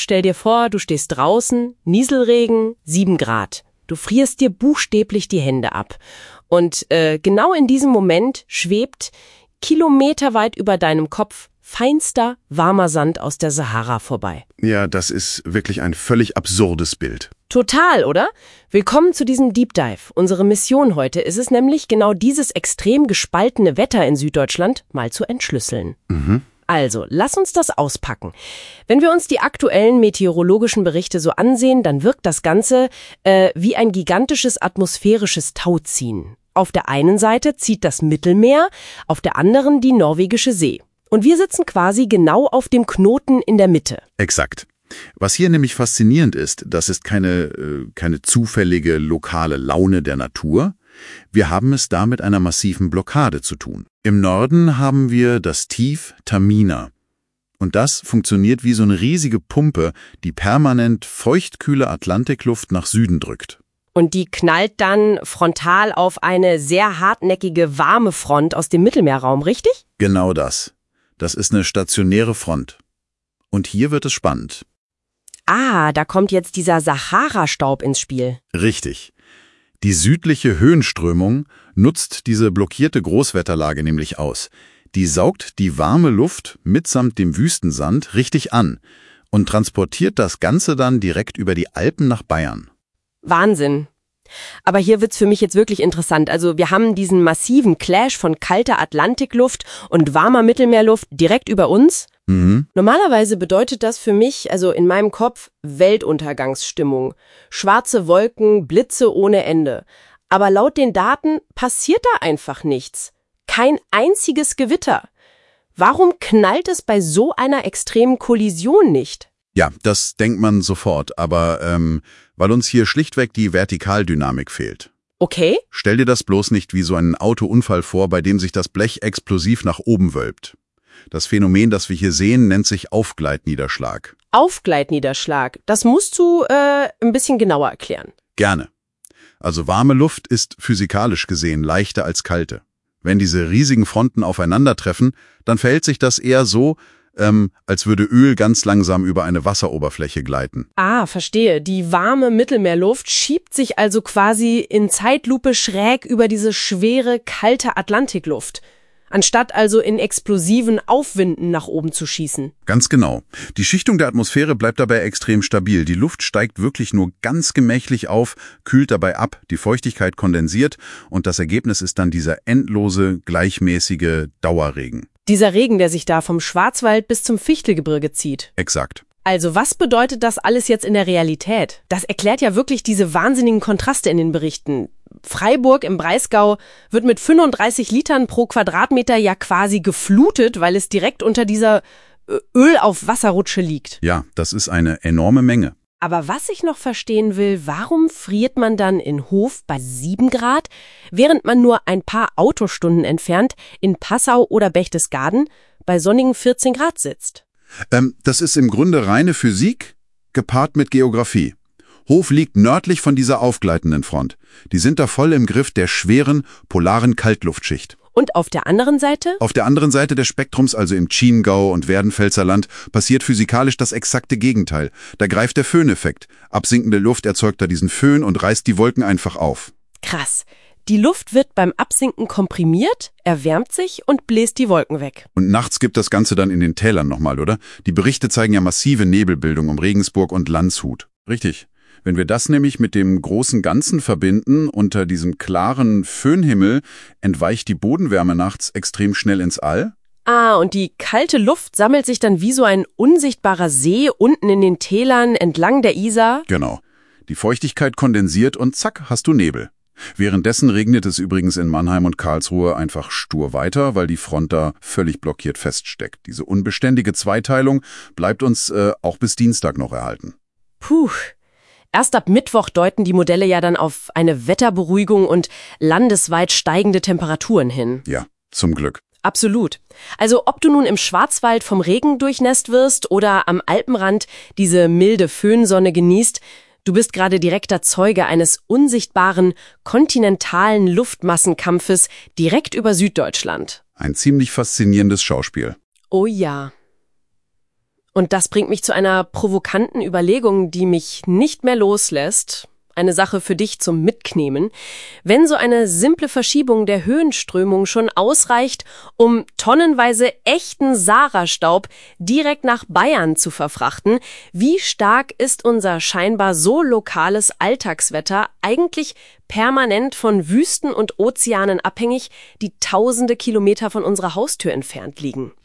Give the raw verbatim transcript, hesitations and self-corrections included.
Stell dir vor, du stehst draußen, Nieselregen, sieben Grad. Du frierst dir buchstäblich die Hände ab. Und äh, genau in diesem Moment schwebt kilometerweit über deinem Kopf feinster, warmer Sand aus der Sahara vorbei. Ja, das ist wirklich ein völlig absurdes Bild. Total, oder? Willkommen zu diesem Deep Dive. Unsere Mission heute ist es nämlich, genau dieses extrem gespaltene Wetter in Süddeutschland mal zu entschlüsseln. Mhm. Also, lass uns das auspacken. Wenn wir uns die aktuellen meteorologischen Berichte so ansehen, dann wirkt das Ganze äh, wie ein gigantisches atmosphärisches Tauziehen. Auf der einen Seite zieht das Mittelmeer, auf der anderen die norwegische See. Und wir sitzen quasi genau auf dem Knoten in der Mitte. Exakt. Was hier nämlich faszinierend ist, das ist keine, äh, keine zufällige lokale Laune der Natur. Wir haben es da mit einer massiven Blockade zu tun. Im Norden haben wir das Tief Tamina. Und das funktioniert wie so eine riesige Pumpe, die permanent feuchtkühle Atlantikluft nach Süden drückt. Und die knallt dann frontal auf eine sehr hartnäckige, warme Front aus dem Mittelmeerraum, richtig? Genau das. Das ist eine stationäre Front. Und hier wird es spannend. Ah, da kommt jetzt dieser Sahara-Staub ins Spiel. Richtig. Die südliche Höhenströmung nutzt diese blockierte Großwetterlage nämlich aus. Die saugt die warme Luft mitsamt dem Wüstensand richtig an und transportiert das Ganze dann direkt über die Alpen nach Bayern. Wahnsinn. Aber hier wird's für mich jetzt wirklich interessant. Also wir haben diesen massiven Clash von kalter Atlantikluft und warmer Mittelmeerluft direkt über uns. Mhm. Normalerweise bedeutet das für mich, also in meinem Kopf, Weltuntergangsstimmung. Schwarze Wolken, Blitze ohne Ende. Aber laut den Daten passiert da einfach nichts. Kein einziges Gewitter. Warum knallt es bei so einer extremen Kollision nicht? Ja, das denkt man sofort, aber ähm, weil uns hier schlichtweg die Vertikaldynamik fehlt. Okay. Stell dir das bloß nicht wie so einen Autounfall vor, bei dem sich das Blech explosiv nach oben wölbt. Das Phänomen, das wir hier sehen, nennt sich Aufgleitniederschlag. Aufgleitniederschlag. Das musst du äh, ein bisschen genauer erklären. Gerne. Also warme Luft ist physikalisch gesehen leichter als kalte. Wenn diese riesigen Fronten aufeinandertreffen, dann verhält sich das eher so, ähm, als würde Öl ganz langsam über eine Wasseroberfläche gleiten. Ah, verstehe. Die warme Mittelmeerluft schiebt sich also quasi in Zeitlupe schräg über diese schwere, kalte Atlantikluft, anstatt also in explosiven Aufwinden nach oben zu schießen. Ganz genau. Die Schichtung der Atmosphäre bleibt dabei extrem stabil. Die Luft steigt wirklich nur ganz gemächlich auf, kühlt dabei ab, die Feuchtigkeit kondensiert und das Ergebnis ist dann dieser endlose, gleichmäßige Dauerregen. Dieser Regen, der sich da vom Schwarzwald bis zum Fichtelgebirge zieht. Exakt. Also was bedeutet das alles jetzt in der Realität? Das erklärt ja wirklich diese wahnsinnigen Kontraste in den Berichten. Freiburg im Breisgau wird mit fünfunddreißig Litern pro Quadratmeter ja quasi geflutet, weil es direkt unter dieser Öl-auf-Wasserrutsche liegt. Ja, das ist eine enorme Menge. Aber was ich noch verstehen will, warum friert man dann in Hof bei sieben Grad, während man nur ein paar Autostunden entfernt in Passau oder Berchtesgaden bei sonnigen vierzehn Grad sitzt? Ähm, das ist im Grunde reine Physik, gepaart mit Geografie. Hof liegt nördlich von dieser aufgleitenden Front. Die sind da voll im Griff der schweren, polaren Kaltluftschicht. Und auf der anderen Seite? Auf der anderen Seite des Spektrums, also im Chiemgau und Werdenfelser Land, passiert physikalisch das exakte Gegenteil. Da greift der Föhneffekt. Absinkende Luft erzeugt da diesen Föhn und reißt die Wolken einfach auf. Krass. Die Luft wird beim Absinken komprimiert, erwärmt sich und bläst die Wolken weg. Und nachts gibt das Ganze dann in den Tälern nochmal, oder? Die Berichte zeigen ja massive Nebelbildung um Regensburg und Landshut. Richtig. Wenn wir das nämlich mit dem großen Ganzen verbinden, unter diesem klaren Föhnhimmel entweicht die Bodenwärme nachts extrem schnell ins All. Ah, und die kalte Luft sammelt sich dann wie so ein unsichtbarer See unten in den Tälern entlang der Isar. Genau. Die Feuchtigkeit kondensiert und zack, hast du Nebel. Währenddessen regnet es übrigens in Mannheim und Karlsruhe einfach stur weiter, weil die Front da völlig blockiert feststeckt. Diese unbeständige Zweiteilung bleibt uns äh, auch bis Dienstag noch erhalten. Puh. Erst ab Mittwoch deuten die Modelle ja dann auf eine Wetterberuhigung und landesweit steigende Temperaturen hin. Ja, zum Glück. Absolut. Also ob du nun im Schwarzwald vom Regen durchnässt wirst oder am Alpenrand diese milde Föhnsonne genießt, du bist gerade direkter Zeuge eines unsichtbaren, kontinentalen Luftmassenkampfes direkt über Süddeutschland. Ein ziemlich faszinierendes Schauspiel. Oh ja. Und das bringt mich zu einer provokanten Überlegung, die mich nicht mehr loslässt. Eine Sache für dich zum Mitknehmen. Wenn so eine simple Verschiebung der Höhenströmung schon ausreicht, um tonnenweise echten Sahara-Staub direkt nach Bayern zu verfrachten, wie stark ist unser scheinbar so lokales Alltagswetter eigentlich permanent von Wüsten und Ozeanen abhängig, die tausende Kilometer von unserer Haustür entfernt liegen?